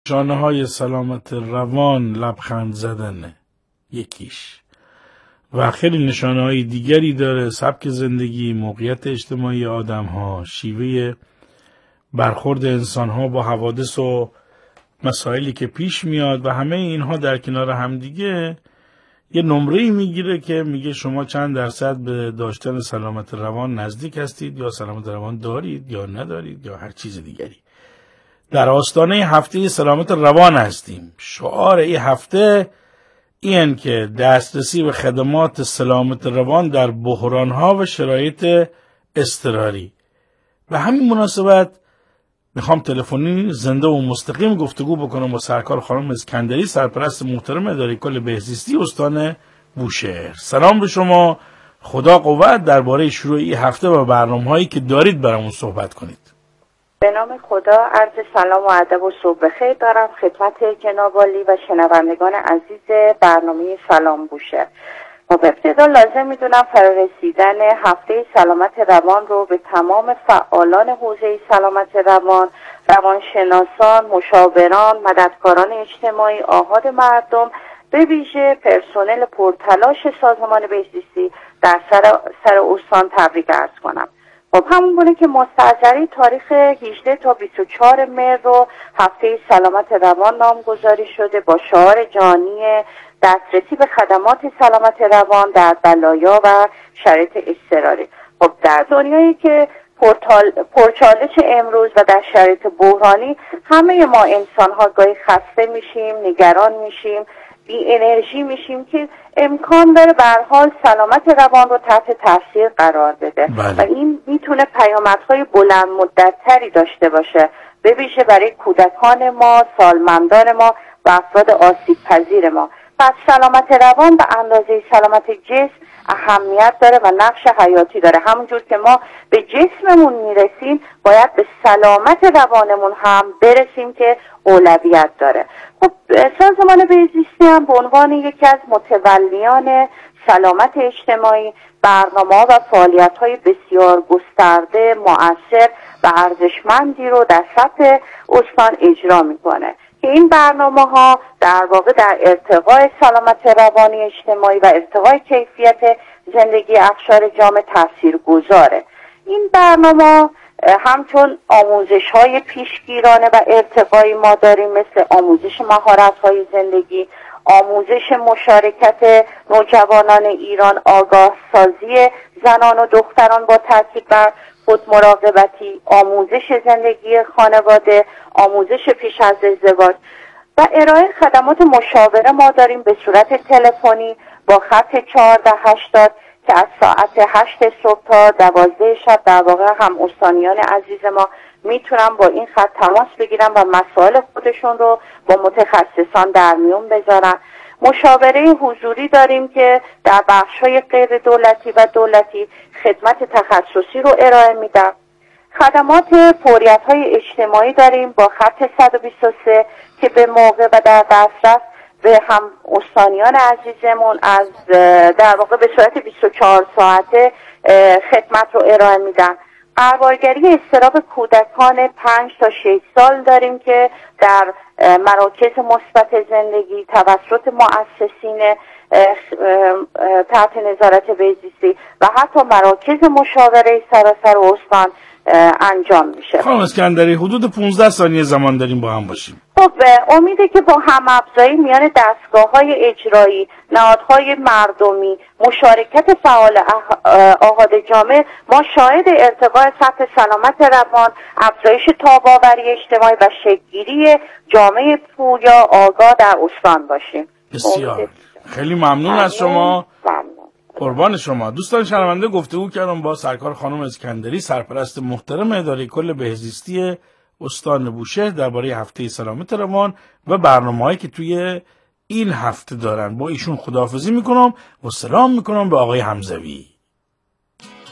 نشانه‌های سلامت روان لبخند زدنه یکیش، و خیلی نشانه‌های دیگری داره: سبک زندگی، موقعیت اجتماعی آدم‌ها، شیوه برخورد انسان‌ها با حوادث و مسائلی که پیش میاد، و همه اینها در کنار همدیگه یه نمره‌ای میگیره که میگه شما چند درصد به داشتن سلامت روان نزدیک هستید، یا سلامت روان دارید یا ندارید، یا هر چیز دیگری. در آستانه هفته سلامت روان هستیم. شعار این هفته این که دسترسی به خدمات سلامت روان در بحران‌ها و شرایط اضطراری. به همین مناسبت میخوام تلفنی زنده و مستقیم گفتگو بکنم با سرکار خانم اسکندری، سرپرست محترم اداره کل بهزیستی استان بوشهر. سلام به شما، خدا قوت درباره شروع این هفته و برنامه‌هایی که دارید برامون صحبت کنید. به نام خدا عرض سلام و ادب و صبح بخیر دارم خدمت جناب عالی و شنوندگان عزیز برنامه سلام بوشهر. با ابتدا لازم میدونم فرارسیدن هفته سلامت روان رو به تمام فعالان حوزه سلامت روان، روانشناسان، مشاوران، مددکاران اجتماعی، آحاد مردم، به ویژه پرسنل پرتلاش سازمان بهزیستی در سر استان تبریک عرض کنم. خب همون گونه که مستحضری تاریخ 18 تا 24 مهر رو هفته سلامت روان نامگذاری شده با شعار جانی دسترسی به خدمات سلامت روان در بلایا و شرایط اضطراری. خب در دنیایی که پرچالش امروز و در شرایط بحرانی همه ما انسان ها گاهی خسته میشیم، نگران میشیم، بی انرژی میشیم که امکان داره به هر حال سلامت روان رو تحت تاثیر قرار بده. و این میتونه پیامدهای بلند مدت‌تری داشته باشه، به ویژه برای کودکان ما، سالمندان ما و افراد آسیب پذیر ما. پس سلامت روان به اندازه سلامت جسم اهمیت داره و نقش حیاتی داره. همونجور که ما به جسممون میرسیم باید به سلامت روانمون هم برسیم که اولویت داره. خب سازمان بهزیستی هم به عنوان یکی از متولیان سلامت اجتماعی برنامه‌ها و فعالیت‌های بسیار گسترده، مؤثر و ارزشمندی رو در سطح استان اجرا میکنه که این برنامه‌ها در واقع در ارتقاء سلامت روانی اجتماعی و ارتقاء کیفیت زندگی اقشار جامعه تاثیرگذاره. این برنامه همچون آموزش‌های پیشگیرانه و ارتقایی ما داریم، مثل آموزش مهارت‌های زندگی، آموزش مشارکت نوجوانان ایران، آگاه سازی زنان و دختران با تاکید بر خود مراقبتی، آموزش زندگی خانواده، آموزش پیش از ازدواج و ارائه خدمات مشاوره ما داریم به صورت تلفنی با خط 1480 که از ساعت 8 صبح تا 12 شب در واقع هم استانیان عزیز ما میتونن با این خط تماس بگیرن و مسائل خودشون رو با متخصصان در میون بذارن. مشاوره حضوری داریم که در بخش‌های غیر دولتی و دولتی خدمت تخصصی رو ارائه میدن. خدمات فوریت‌های اجتماعی داریم با خط 123 که به موقع و در دسترس به هم استانیان عزیزمون از در واقع به صورت 24 ساعته خدمت رو ارائه میدن. دربارگری اضطراب کودکان 5 تا 6 سال داریم که در مراکز مثبت زندگی توسط مؤسسین تحت نظارت بهزیستی و حتی مراکز مشاوره سراسر استان انجام میشه. خانم اسکندری حدود 15 ثانیه زمان داریم با هم باشیم. خب امیده که با هم افزایی میان دستگاه‌های اجرایی، نهادهای مردمی، مشارکت فعال آحاد جامعه ما شاهد ارتقاء سطح سلامت روان، افزایش تاب‌آوری اجتماعی و شکل‌گیری جامعه پویا آگاه در استان باشیم. بسیار خیلی ممنون از شما. قربان شما. دوستان شنونده، گفتگو کردم با سرکار خانم اسکندری، سرپرست محترم اداره کل بهزیستی استان بوشهر درباره هفته سلامت روان و برنامه‌هایی که توی این هفته دارن. با ایشون خداحافظی میکنم و سلام میکنم به آقای حمزوی.